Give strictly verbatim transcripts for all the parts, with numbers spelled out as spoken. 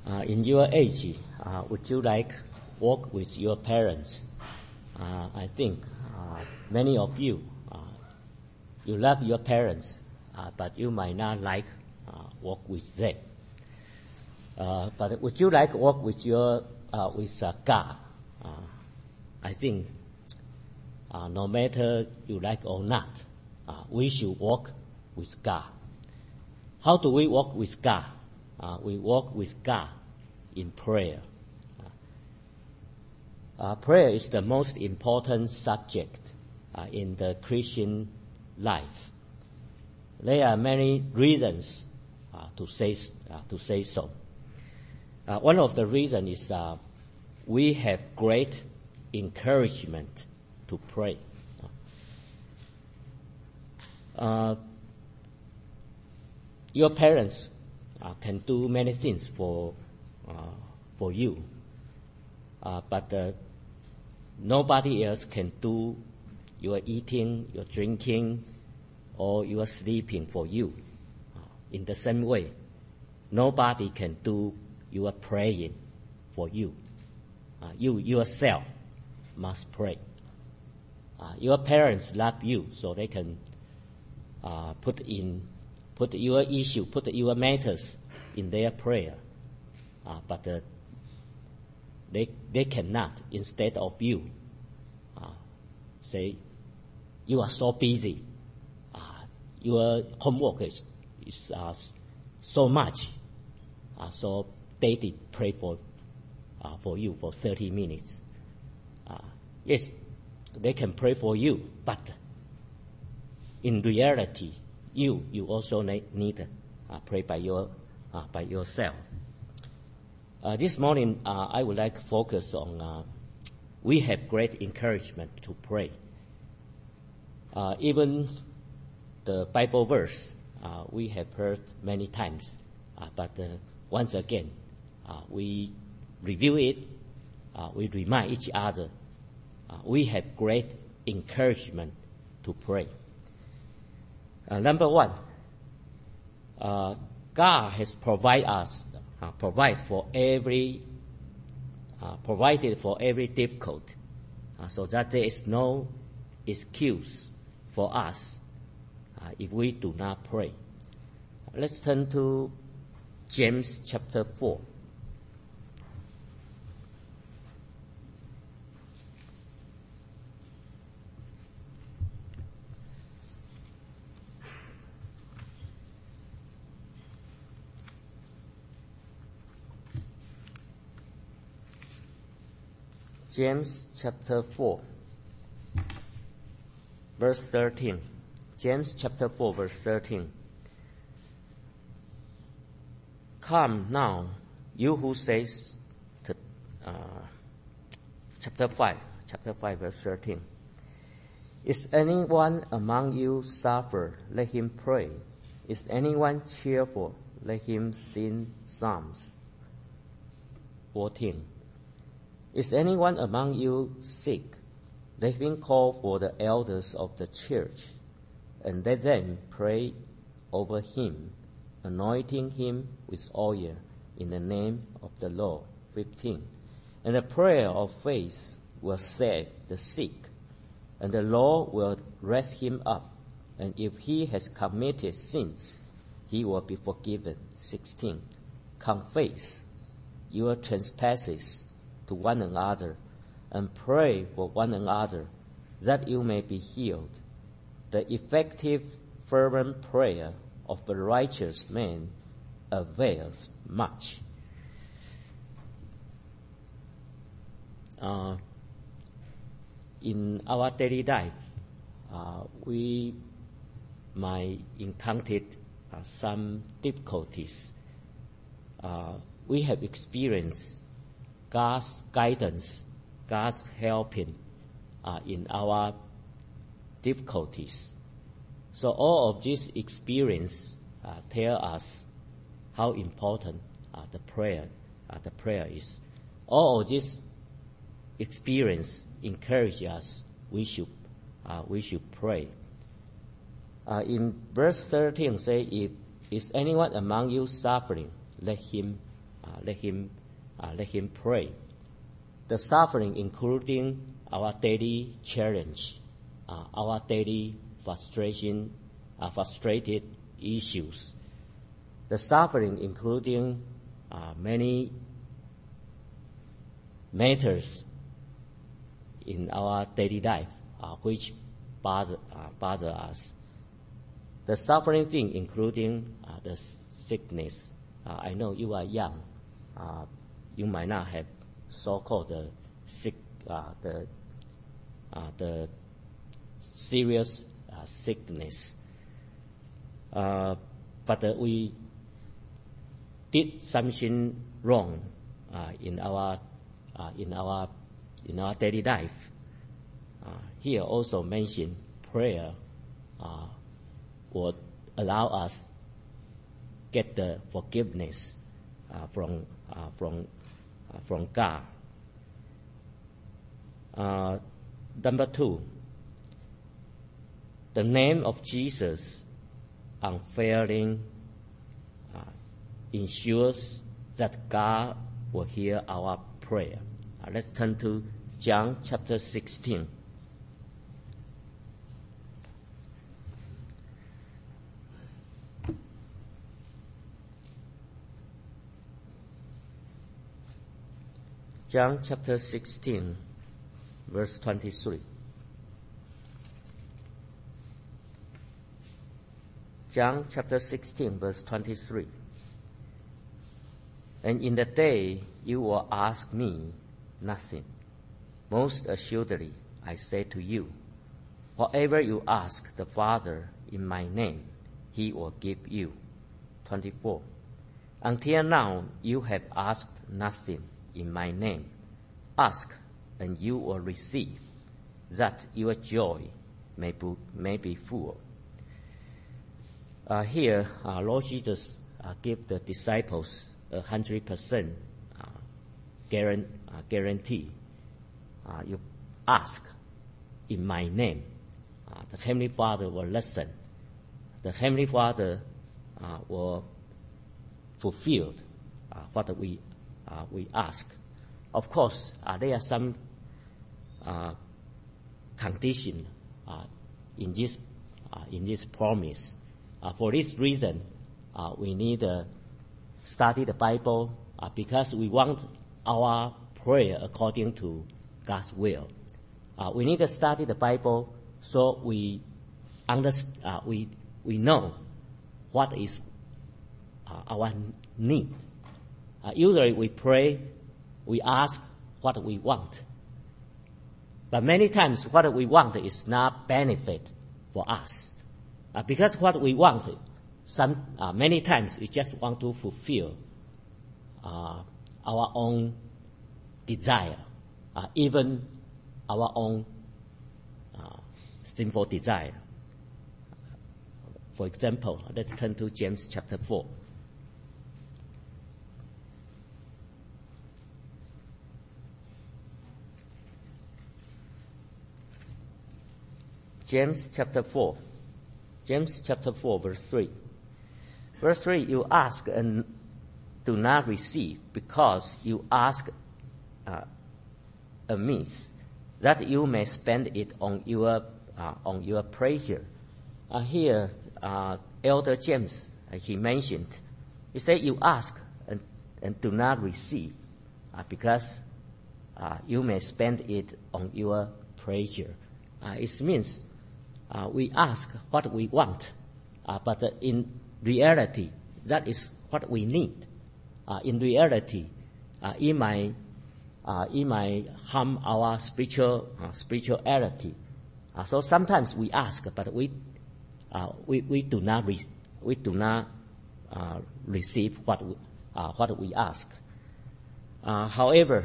Uh, in your age, uh, would you like walk with your parents? Uh, I think uh, many of you, uh, you love your parents, uh, but you might not like uh, walk with them. Uh, but would you like walk with your uh, with uh, God? Uh, I think uh, no matter you like or not, uh, we should walk with God. How do we walk with God? Uh, we walk with God in prayer. Uh, prayer is the most important subject uh, in the Christian life. There are many reasons uh, to say uh, to say so. Uh, one of the reasons is uh, we have great encouragement to pray. Uh, your parents uh, can do many things for uh, for you, uh, but uh, nobody else can do your eating, your drinking, or your sleeping for you. Uh, in the same way, nobody can do your praying for you. Uh, you yourself must pray. Uh, your parents love you, so they can uh, put in, put your issue, put your matters in their prayer. Uh, but uh, they they cannot. Instead of you, uh, say, you are so busy. Uh, your homework is is uh, so much. Uh, so they did pray for uh, for you for thirty minutes. Uh, yes, they can pray for you, but in reality, you you also need, need uh, pray by your uh, by yourself. Uh, this morning, uh, I would like to focus on uh, we have great encouragement to pray. Uh, even the Bible verse uh, we have heard many times, uh, but uh, once again, uh, we review it, uh, we remind each other, uh, we have great encouragement to pray. Uh, number one, uh, God has provided us, uh, provide for every, uh, provided for every difficulty, uh, so that there is no excuse for us uh, if we do not pray. Let's turn to James chapter four. James chapter four, verse thirteen. James chapter four, verse thirteen. Come now, you who says, to, uh, chapter five, chapter five, verse thirteen. Is anyone among you suffer? Let him pray. Is anyone cheerful? Let him sing psalms. fourteen. Is anyone among you sick? Let him call for the elders of the church, and let them pray over him, anointing him with oil in the name of the Lord. fifteen. And the prayer of faith will save the sick, and the Lord will raise him up, and if he has committed sins, he will be forgiven. sixteen. Confess your trespasses to one another, and pray for one another, that you may be healed. The effective, fervent prayer of the righteous man avails much. Uh, in our daily life, uh, we might encounter uh, some difficulties. Uh, we have experienced God's guidance, God's helping uh, in our difficulties. So all of this experience uh, tell us how important uh, the prayer, uh, the prayer is. All of this experience encourage us. We should, uh, we should pray. Uh, in verse thirteen, say, "If is anyone among you suffering, let him uh, let him uh, let him pray. The suffering, including our daily challenge, uh, our daily frustration, uh, frustrated issues. The suffering, including uh, many matters in our daily life, uh, which bother, uh, bother us. The suffering thing, including uh, the sickness. Uh, I know you are young. Uh, you might not have so-called the sick, uh, the uh, the serious uh, sickness. Uh, but uh, we did something wrong uh, in our uh, in our in our daily life. Uh, here also mentioned prayer uh, would allow us get the forgiveness uh, from uh, from uh, from God. Uh, number two, the name of Jesus unfailing uh, ensures that God will hear our prayer. Uh, let's turn to John chapter sixteen. John chapter sixteen, verse twenty-three. John chapter sixteen, verse twenty-three. And in the day you will ask me nothing. Most assuredly, I say to you, whatever you ask the Father in my name, he will give you. twenty-four. Until now you have asked nothing in my name. Ask, and you will receive, that your joy may be, may be full. Uh, here, uh, Lord Jesus uh, gave the disciples a hundred percent guarantee. Uh, you ask in my name, uh, the Heavenly Father will listen. The Heavenly Father uh, will fulfill uh, what we uh, we ask. Of course, uh, there are some uh, conditions uh, in this uh, in this promise. Uh, for this reason, uh, we need to study the Bible uh, because we want our prayer according to God's will. Uh, we need to study the Bible so we understand, uh, we we know what is uh, our need. Uh, usually we pray, we ask what we want. But many times what we want is not benefit for us. Uh, because what we want, some uh, many times we just want to fulfill uh, our own desire, uh, even our own uh, sinful desire. For example, let's turn to James chapter four. James chapter four. James chapter four, verse three. Verse three, you ask and do not receive, because you ask uh, amiss, that you may spend it on your uh, on your pleasure. Uh, here, uh, Elder James, uh, he mentioned, he said, you ask and, and do not receive, uh, because uh, you may spend it on your pleasure. Uh, it means Uh, we ask what we want, uh, but uh, in reality, that is what we need. Uh, in reality, uh, it might uh, it might harm our spiritual uh, spirituality. Uh, so sometimes we ask, but we uh, we we do not re- we do not uh, receive what we, uh, what we ask. Uh, however,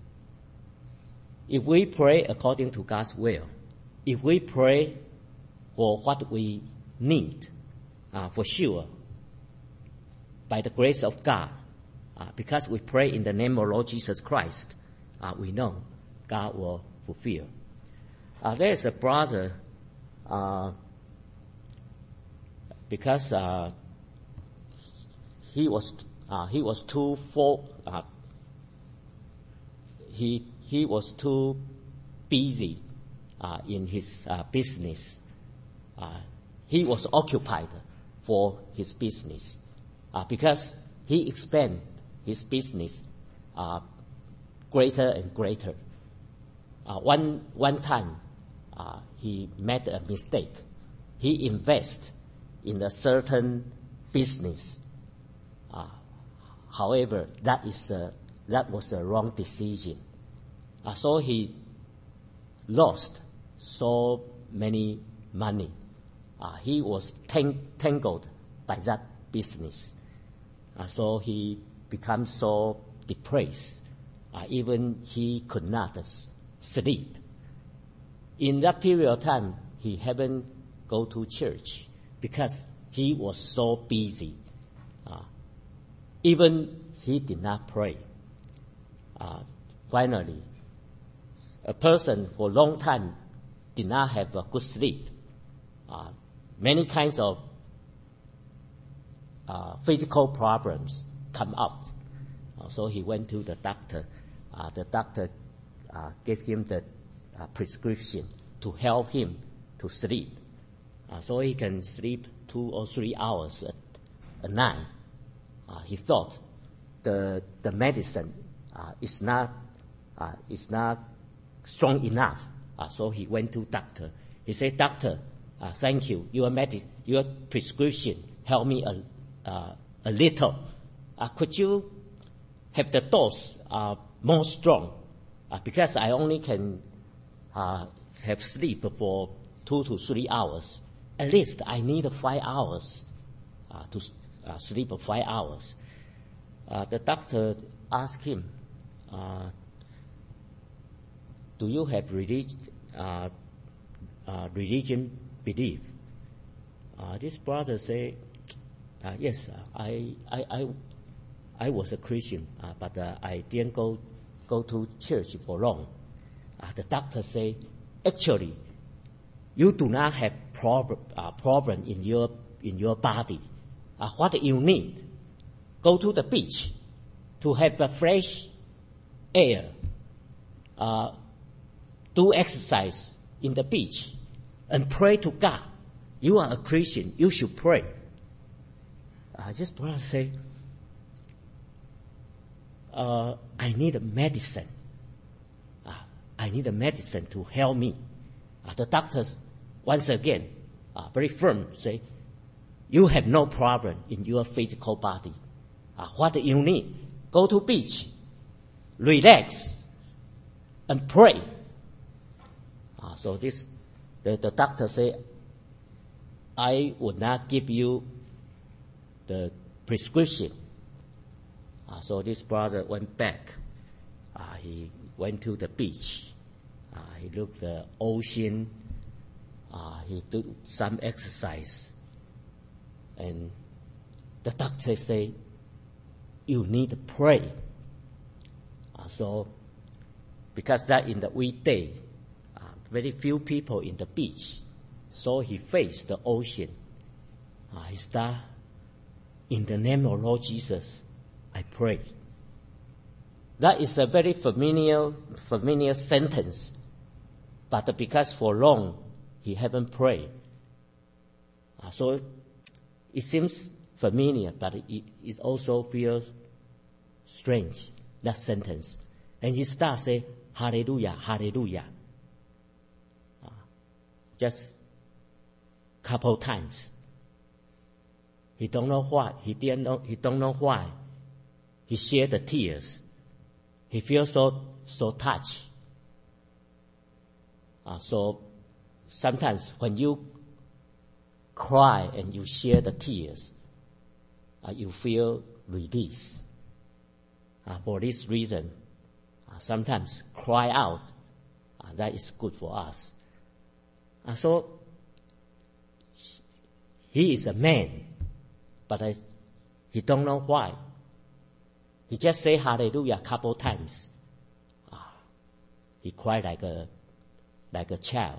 if we pray according to God's will, if we pray for what we need, uh, for sure, by the grace of God, uh, because we pray in the name of Lord Jesus Christ, uh, we know God will fulfill. Uh, there is a brother, uh, because uh, he was uh, he was too full, uh, he, he was too busy uh, in his uh, business. Uh, he was occupied for his business uh, because he expanded his business uh, greater and greater. Uh, one, one time, uh, he made a mistake. He invested in a certain business. Uh, however, that is a, that was a wrong decision. Uh, so he lost so many money. Uh, he was tang- tangled by that business. Uh, so he became so depressed. Uh, even he could not uh, sleep. In that period of time, he haven't go to church because he was so busy. Uh, even he did not pray. Uh, finally, a person for a long time did not have a good sleep. Uh, many kinds of uh, physical problems come out. Uh, so he went to the doctor. Uh, the doctor uh, gave him the uh, prescription to help him to sleep. Uh, so he can sleep two or three hours a, a night. Uh, he thought the the medicine uh, is not uh, is not strong enough. Uh, so he went to doctor. He said, "Doctor, uh, thank you. Your medi- your prescription helped me a uh, a little. Uh, could you have the dose uh, more strong? Uh, because I only can uh, have sleep for two to three hours. At least I need five hours uh, to uh, sleep for five hours." Uh, the doctor asked him, uh, "Do you have relig- uh, uh, religion belief?" Uh, this brother said, uh, "Yes, I, I, I, I was a Christian, uh, but uh, I didn't go go to church for long." Uh, the doctor said, "Actually, you do not have problem uh, problem in your in your body. Uh, what you need, go to the beach to have a fresh air. Uh, do exercise in the beach and pray to God. You are a Christian. You should pray." Uh, this brother say, uh, "I need a medicine. Uh, I need a medicine to help me." Uh, the doctors, once again, uh, very firm, say, "You have no problem in your physical body. Uh, what you need, go to beach, relax, and pray." Uh, so this, the, the doctor say, "I would not give you the prescription." Uh, so this brother went back. Uh, he went to the beach. Uh, he looked at the ocean. Uh, he did some exercise. And the doctor say, "You need to pray." Uh, so, because that in the weekday, uh, very few people in the beach. So he faced the ocean. Uh, he started, "In the name of Lord Jesus, I pray." That is a very familiar, familiar sentence. But because for long he haven't prayed, uh, so it seems familiar, but it, it also feels strange, that sentence. And he starts saying, "Hallelujah, hallelujah." Uh, just couple times. He don't know why. He didn't know. He don't know why. He shed the tears. He feels so so touched. Uh, so sometimes when you cry and you share the tears, uh, you feel release. Uh, for this reason, uh, sometimes cry out. Uh, that is good for us. Uh, so he is a man, but I, he don't know why. He just say hallelujah a couple times. Uh, he cried like a like a child.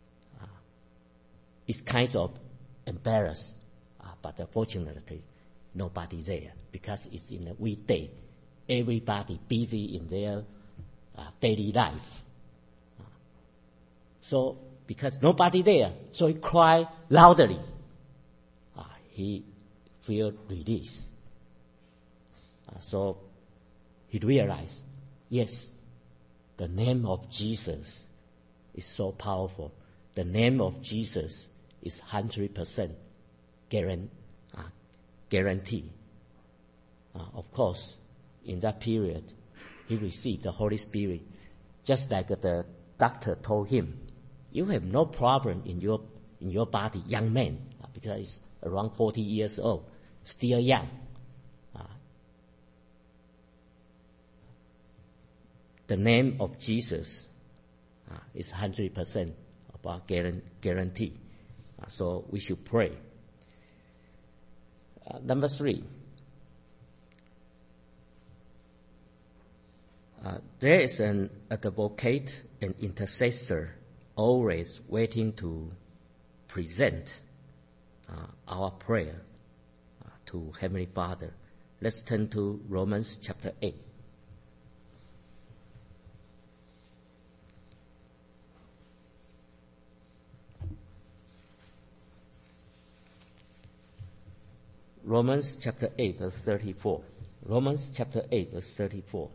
It's kind of embarrassed, uh, but uh, fortunately, nobody there because it's in a weekday. Everybody busy in their uh, daily life. Uh, so because nobody there, so he cried loudly. Uh, he feel release. Uh, so he realized, yes, the name of Jesus is so powerful. The name of Jesus is one hundred percent guarantee. Uh, guarantee. Uh, of course, in that period, he received the Holy Spirit, just like the doctor told him, you have no problem in your in your body, young man, uh, because he's around forty years old, still young. Uh, the name of Jesus uh, is one hundred percent about guarantee. Uh, so we should pray. Uh, number three, uh, there is an advocate, an intercessor, always waiting to present uh, our prayer uh, to Heavenly Father. Let's turn to Romans chapter eight. Romans chapter eight, verse thirty-four. Romans chapter eight, verse thirty-four.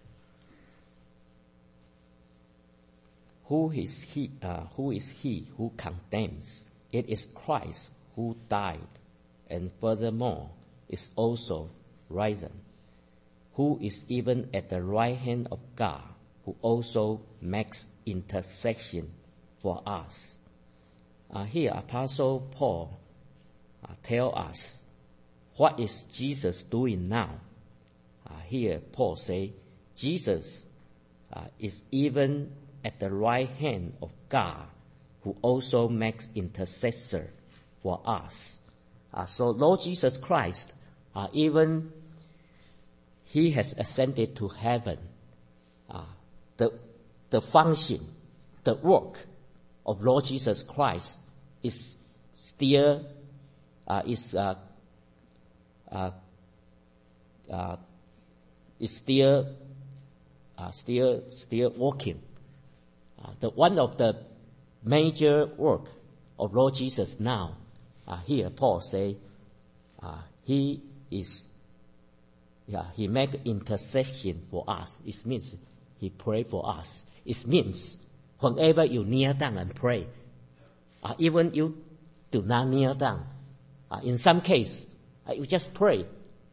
Who is he? Uh, who is he who condemns? It is Christ who died, and furthermore is also risen, who is even at the right hand of God, who also makes intercession for us. Uh, here, Apostle Paul uh, tells us what is Jesus doing now. Uh, here, Paul say, Jesus uh, is even at the right hand of God, who also makes intercessor for us. Uh, so Lord Jesus Christ, uh, even he has ascended to heaven. Uh, the the function, the work of Lord Jesus Christ is still uh, is uh, uh, uh, is still uh, still still working. Uh, the one of the major work of Lord Jesus now, uh, here Paul say, uh, he is, yeah, he make intercession for us. It means he pray for us. It means whenever you kneel down and pray, uh, even you do not kneel down, uh, in some case, uh, you just pray.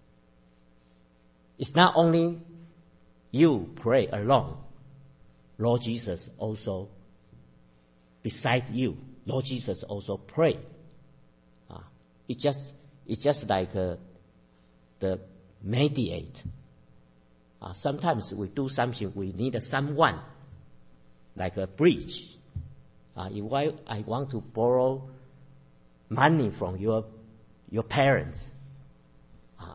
It's not only you pray alone. Lord Jesus also, beside you, Lord Jesus also pray. Uh, it just, it's just like uh, the mediate. Uh, sometimes we do something, we need someone, like a bridge. Uh, if I, I want to borrow money from your your parents, uh,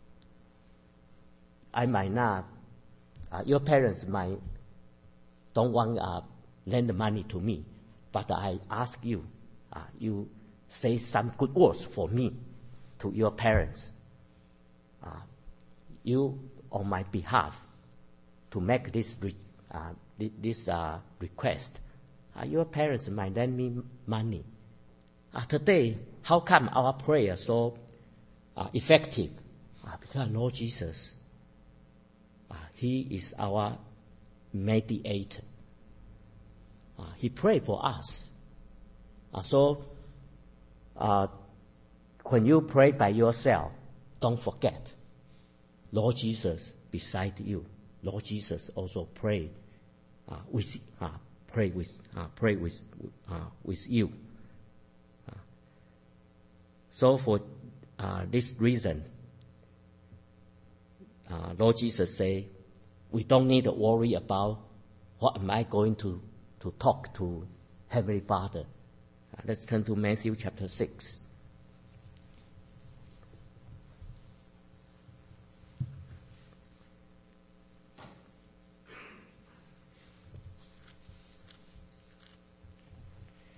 I might not. Uh, your parents might don't want uh, lend the money to me, but I ask you, uh, you say some good words for me to your parents. Uh, you on my behalf to make this re- uh, this uh, request. Uh, your parents might lend me money. Uh, today, how come our prayer so uh, effective? Uh, because Lord Jesus, uh, He is our mediator. Uh, he prayed for us. Uh, so, uh, when you pray by yourself, don't forget, Lord Jesus beside you. Lord Jesus also pray uh, with uh, pray with uh, pray with uh, with you. Uh, so for uh, this reason, uh, Lord Jesus say, we don't need to worry about what am I going to, to talk to Heavenly Father. Uh, let's turn to Matthew chapter six.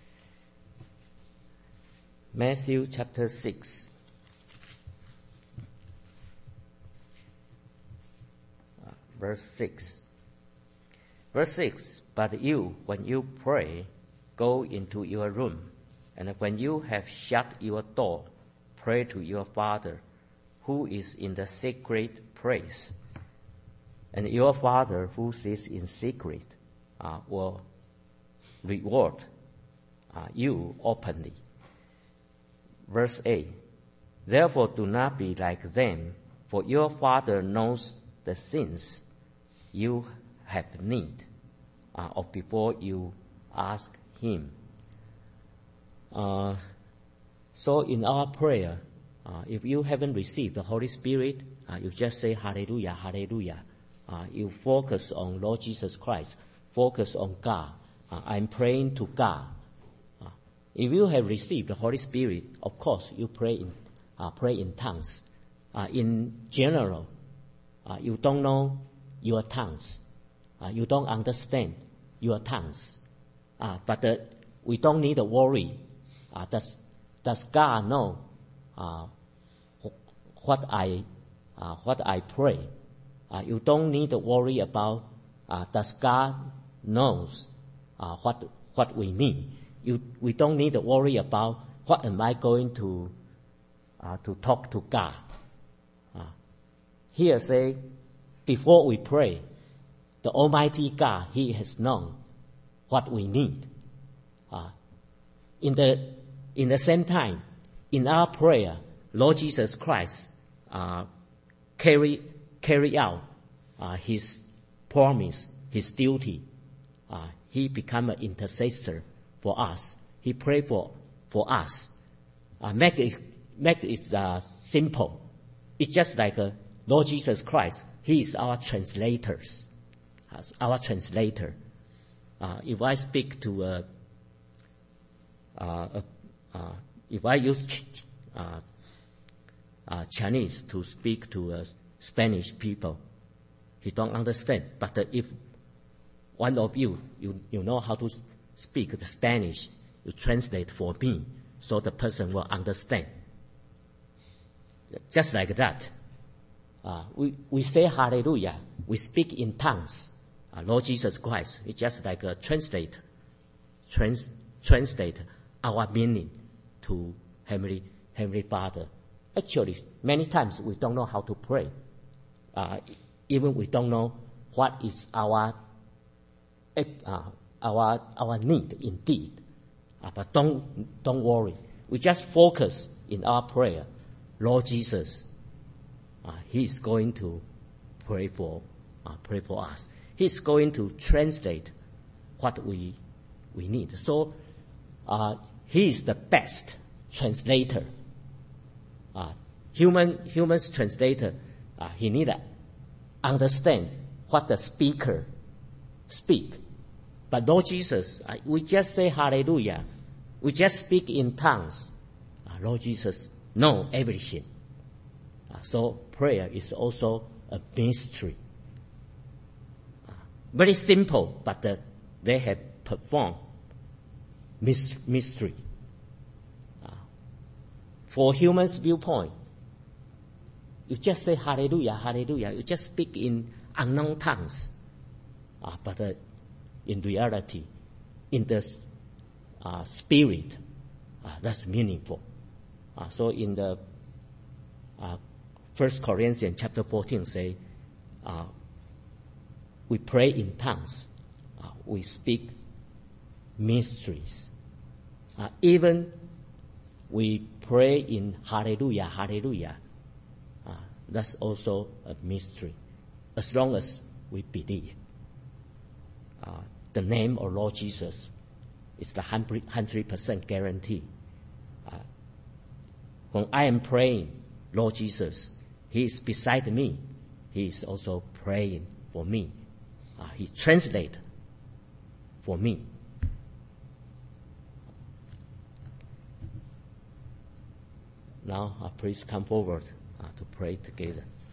Matthew chapter six. verse six. Verse six, but you, when you pray, go into your room, and when you have shut your door, pray to your Father, who is in the secret place. And your Father, who sits in secret, uh, will reward uh, you openly. Verse eight, therefore do not be like them, for your Father knows the things you have need uh, of before you ask Him. Uh, so in our prayer, uh, if you haven't received the Holy Spirit, uh, you just say hallelujah, hallelujah. Uh, you focus on Lord Jesus Christ, focus on God. Uh, I'm praying to God. Uh, if you have received the Holy Spirit, of course you pray in uh, pray in tongues. Uh, in general, uh, you don't know your tongues. Uh, you don't understand your tongues. Uh, but uh, we don't need to worry. Uh, does does God know uh, what I uh, what I pray? Uh, you don't need to worry about uh, does God knows uh, what what we need. You we don't need to worry about what am I going to uh, to talk to God. Uh, here say before we pray, the Almighty God, He has known what we need. Uh, in the in the same time, in our prayer, Lord Jesus Christ uh, carry carry out uh, His promise, His duty. Uh, he become an intercessor for us. He pray for for us. Uh, make it make it uh, simple. It's just like uh, Lord Jesus Christ. He is our translators, uh, our translator. Uh, if I speak to a, uh, uh, uh, if I use ch- uh, uh, Chinese to speak to uh, Spanish people, he don't understand. But uh, if one of you, you, you know how to speak the Spanish, you translate for me, so the person will understand. Just like that. Uh, we, we say hallelujah. We speak in tongues. Uh, Lord Jesus Christ is just like a translator. Trans, translate our meaning to Heavenly, Heavenly Father. Actually, many times we don't know how to pray. Uh, even we don't know what is our uh, our our need indeed. Uh, but don't don't worry. We just focus in our prayer. Lord Jesus, uh, He is going to pray for uh, pray for us. He's going to translate what we we need. So uh, He is the best translator. Uh, human humans translator, uh, he need to understand what the speaker speak. But Lord Jesus, uh, we just say hallelujah. We just speak in tongues. Uh, Lord Jesus know everything. Uh, so prayer is also a mystery. Uh, very simple, but uh, they have performed mystery. Uh, for humans' viewpoint, you just say hallelujah, hallelujah. You just speak in unknown tongues. Uh, but uh, in reality, in the uh, spirit, uh, that's meaningful. Uh, so in the uh, First Corinthians chapter fourteen say, uh, we pray in tongues. Uh, we speak mysteries. Uh, even we pray in hallelujah, hallelujah. Uh, that's also a mystery, as long as we believe. Uh, the name of Lord Jesus is the hundred percent guarantee. Uh, when I am praying, Lord Jesus, He is beside me. He is also praying for me. Uh, he translates for me. Now, uh, please come forward uh, to pray together.